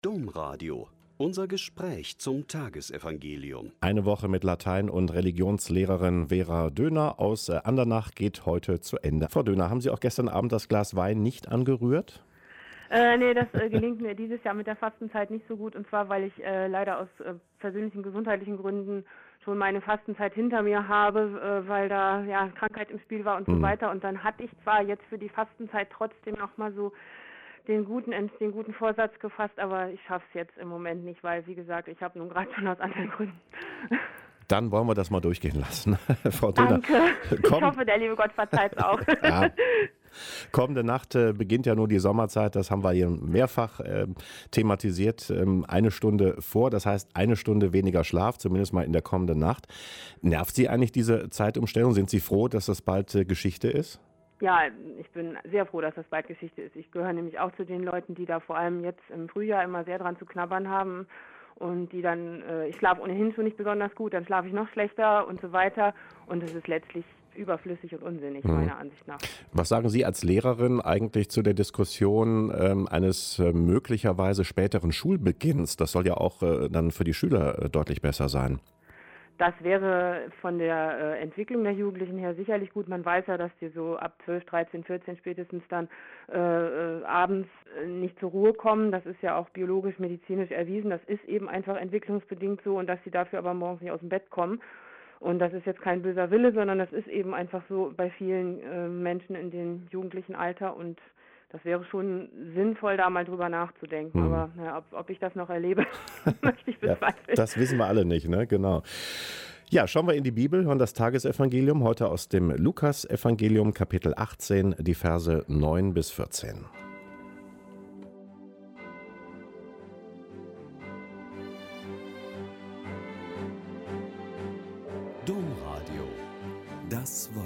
Domradio. Unser Gespräch zum Tagesevangelium. Eine Woche mit Latein- und Religionslehrerin Vera Döhner aus Andernach geht heute zu Ende. Frau Döhner, haben Sie auch gestern Abend das Glas Wein nicht angerührt? Nee, das gelingt mir dieses Jahr mit der Fastenzeit nicht so gut. Und zwar, weil ich leider aus persönlichen gesundheitlichen Gründen schon meine Fastenzeit hinter mir habe, weil da ja Krankheit im Spiel war und so weiter. Und dann hatte ich zwar jetzt für die Fastenzeit trotzdem noch mal so den guten Vorsatz gefasst, aber ich schaffe es jetzt im Moment nicht, weil, wie gesagt, ich habe nun gerade schon aus anderen Gründen. Dann wollen wir das mal durchgehen lassen. Frau Döhner, Danke. Ich hoffe, der liebe Gott verzeiht es auch. Ja. Kommende Nacht beginnt ja nur die Sommerzeit, das haben wir hier mehrfach thematisiert, eine Stunde vor, das heißt eine Stunde weniger Schlaf, zumindest mal in der kommenden Nacht. Nervt Sie eigentlich diese Zeitumstellung? Sind Sie froh, dass das bald Geschichte ist? Ja, ich bin sehr froh, dass das bald Geschichte ist. Ich gehöre nämlich auch zu den Leuten, die da vor allem jetzt im Frühjahr immer sehr dran zu knabbern haben und die dann, ich schlafe ohnehin schon nicht besonders gut, dann schlafe ich noch schlechter und so weiter und es ist letztlich überflüssig und unsinnig, meiner Ansicht nach. Was sagen Sie als Lehrerin eigentlich zu der Diskussion eines möglicherweise späteren Schulbeginns? Das soll ja auch dann für die Schüler deutlich besser sein. Das wäre von der Entwicklung der Jugendlichen her sicherlich gut. Man weiß ja, dass die so ab 12, 13, 14 spätestens dann abends nicht zur Ruhe kommen. Das ist ja auch biologisch, medizinisch erwiesen. Das ist eben einfach entwicklungsbedingt so und dass sie dafür aber morgens nicht aus dem Bett kommen. Und das ist jetzt kein böser Wille, sondern das ist eben einfach so bei vielen Menschen in dem jugendlichen Alter und das wäre schon sinnvoll, da mal drüber nachzudenken. Aber naja, ob ich das noch erlebe, möchte ich bezweifeln. Ja, das wissen wir alle nicht, ne? Genau. Ja, schauen wir in die Bibel, hören das Tagesevangelium, heute aus dem Lukas-Evangelium, Kapitel 18, die Verse 9 bis 14. Domradio. Das Wort.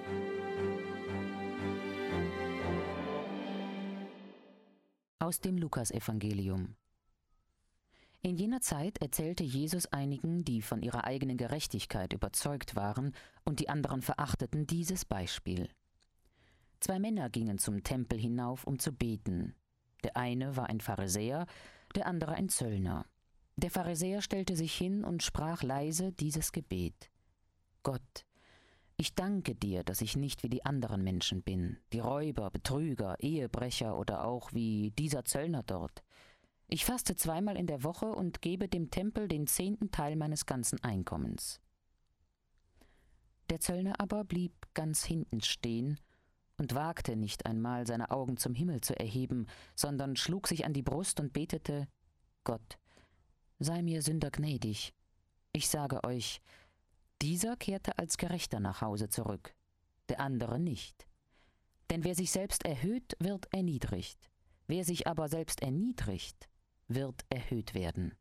Aus dem Lukasevangelium. In jener Zeit erzählte Jesus einigen, die von ihrer eigenen Gerechtigkeit überzeugt waren und die anderen verachteten, dieses Beispiel. 2 Männer gingen zum Tempel hinauf, um zu beten. Der eine war ein Pharisäer, der andere ein Zöllner. Der Pharisäer stellte sich hin und sprach leise dieses Gebet: Gott, ich danke dir, dass ich nicht wie die anderen Menschen bin, die Räuber, Betrüger, Ehebrecher oder auch wie dieser Zöllner dort. Ich faste 2-mal in der Woche und gebe dem Tempel den 10. Teil meines ganzen Einkommens. Der Zöllner aber blieb ganz hinten stehen und wagte nicht einmal, seine Augen zum Himmel zu erheben, sondern schlug sich an die Brust und betete: Gott, sei mir Sünder gnädig. Ich sage euch, dieser kehrte als Gerechter nach Hause zurück, der andere nicht. Denn wer sich selbst erhöht, wird erniedrigt. Wer sich aber selbst erniedrigt, wird erhöht werden.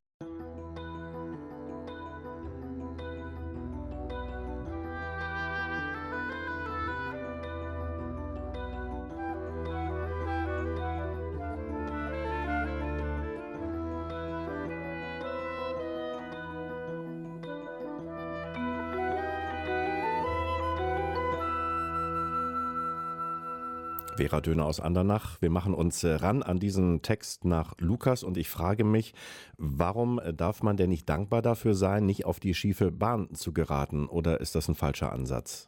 Vera Döhner aus Andernach. Wir machen uns ran an diesen Text nach Lukas und ich frage mich, warum darf man denn nicht dankbar dafür sein, nicht auf die schiefe Bahn zu geraten? Oder ist das ein falscher Ansatz?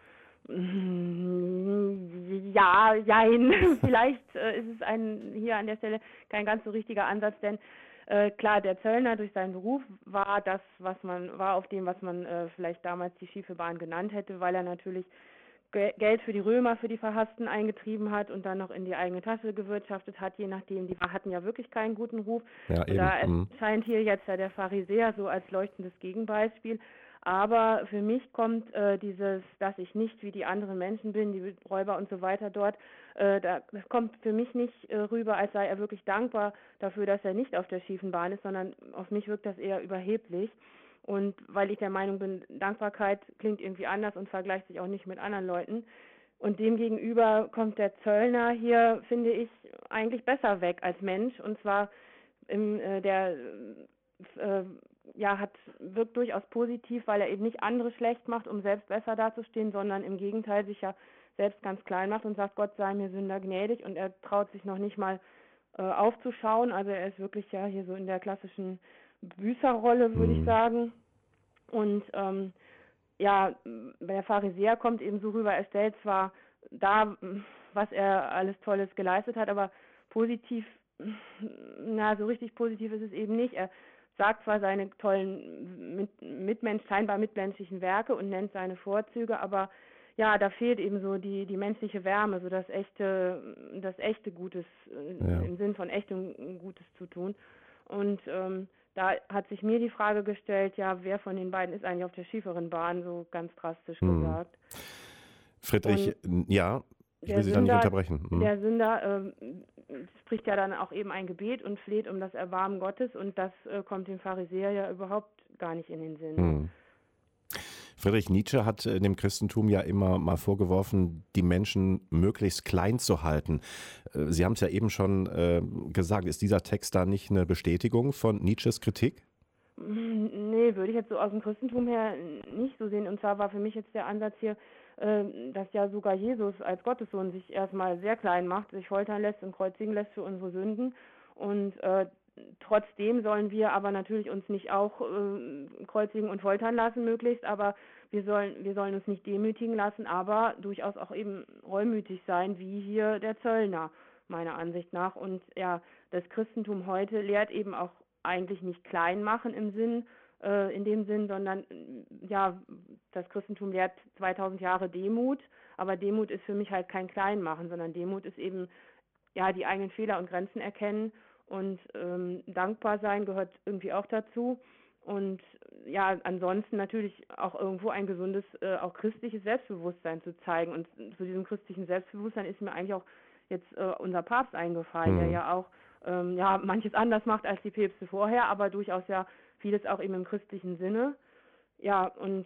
Ja, jein. Vielleicht ist es hier an der Stelle kein ganz so richtiger Ansatz, denn klar, der Zöllner durch seinen Beruf war auf dem, was man vielleicht damals die schiefe Bahn genannt hätte, weil er natürlich Geld für die Römer, für die Verhassten eingetrieben hat und dann noch in die eigene Tasche gewirtschaftet hat, je nachdem. Die hatten ja wirklich keinen guten Ruf. Ja, und da erscheint hier jetzt ja der Pharisäer so als leuchtendes Gegenbeispiel. Aber für mich kommt dass ich nicht wie die anderen Menschen bin, die Räuber und so weiter dort, das kommt für mich nicht rüber, als sei er wirklich dankbar dafür, dass er nicht auf der schiefen Bahn ist, sondern auf mich wirkt das eher überheblich. Und weil ich der Meinung bin, Dankbarkeit klingt irgendwie anders und vergleicht sich auch nicht mit anderen Leuten. Und demgegenüber kommt der Zöllner hier, finde ich, eigentlich besser weg als Mensch. Und zwar wirkt durchaus positiv, weil er eben nicht andere schlecht macht, um selbst besser dazustehen, sondern im Gegenteil sich ja selbst ganz klein macht und sagt, Gott sei mir Sünder gnädig. Und er traut sich noch nicht mal aufzuschauen. Also er ist wirklich ja hier so in der klassischen Büßerrolle, würde ich sagen. Und ja, der Pharisäer kommt eben so rüber, er stellt zwar dar, was er alles Tolles geleistet hat, aber positiv, so richtig positiv ist es eben nicht. Er sagt zwar seine tollen scheinbar mitmenschlichen Werke und nennt seine Vorzüge, aber ja, da fehlt eben so die menschliche Wärme, so das echte Gutes, im Sinn von echtem Gutes zu tun. Und da hat sich mir die Frage gestellt, ja, wer von den beiden ist eigentlich auf der schieferen Bahn, so ganz drastisch gesagt. Friedrich, ja, ich will Sie da nicht unterbrechen. Der Sünder spricht ja dann auch eben ein Gebet und fleht um das Erbarmen Gottes und das kommt dem Pharisäer ja überhaupt gar nicht in den Sinn. Friedrich Nietzsche hat dem Christentum ja immer mal vorgeworfen, die Menschen möglichst klein zu halten. Sie haben es ja eben schon gesagt. Ist dieser Text da nicht eine Bestätigung von Nietzsches Kritik? Nee, würde ich jetzt so aus dem Christentum her nicht so sehen. Und zwar war für mich jetzt der Ansatz hier, dass ja sogar Jesus als Gottessohn sich erstmal sehr klein macht, sich foltern lässt und kreuzigen lässt für unsere Sünden. Und trotzdem sollen wir aber natürlich uns nicht auch kreuzigen und foltern lassen möglichst, aber wir sollen uns nicht demütigen lassen, aber durchaus auch eben reumütig sein, wie hier der Zöllner, meiner Ansicht nach. Und ja, das Christentum heute lehrt eben auch eigentlich nicht klein machen in dem Sinn, sondern ja, das Christentum lehrt 2000 Jahre Demut, aber Demut ist für mich halt kein Kleinmachen, sondern Demut ist eben ja die eigenen Fehler und Grenzen erkennen und dankbar sein gehört irgendwie auch dazu. Und ja, ansonsten natürlich auch irgendwo ein gesundes, auch christliches Selbstbewusstsein zu zeigen. Und zu diesem christlichen Selbstbewusstsein ist mir eigentlich auch jetzt unser Papst eingefallen, der ja auch manches anders macht als die Päpste vorher, aber durchaus ja vieles auch eben im christlichen Sinne. Ja, und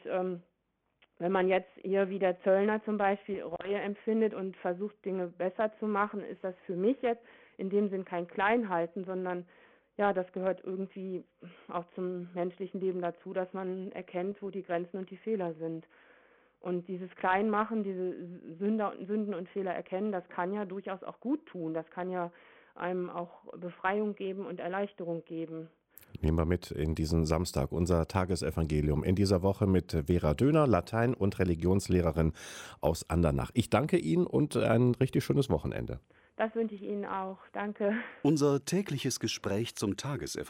wenn man jetzt hier wie der Zöllner zum Beispiel Reue empfindet und versucht, Dinge besser zu machen, ist das für mich jetzt in dem Sinn kein Kleinhalten, sondern ja, das gehört irgendwie auch zum menschlichen Leben dazu, dass man erkennt, wo die Grenzen und die Fehler sind. Und dieses Kleinmachen, diese Sünden und Fehler erkennen, das kann ja durchaus auch gut tun. Das kann ja einem auch Befreiung geben und Erleichterung geben. Nehmen wir mit in diesen Samstag, unser Tagesevangelium. In dieser Woche mit Vera Döhner, Latein- und Religionslehrerin aus Andernach. Ich danke Ihnen und ein richtig schönes Wochenende. Das wünsche ich Ihnen auch. Danke. Unser tägliches Gespräch zum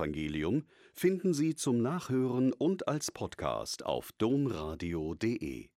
Tagesevangelium finden Sie zum Nachhören und als Podcast auf domradio.de.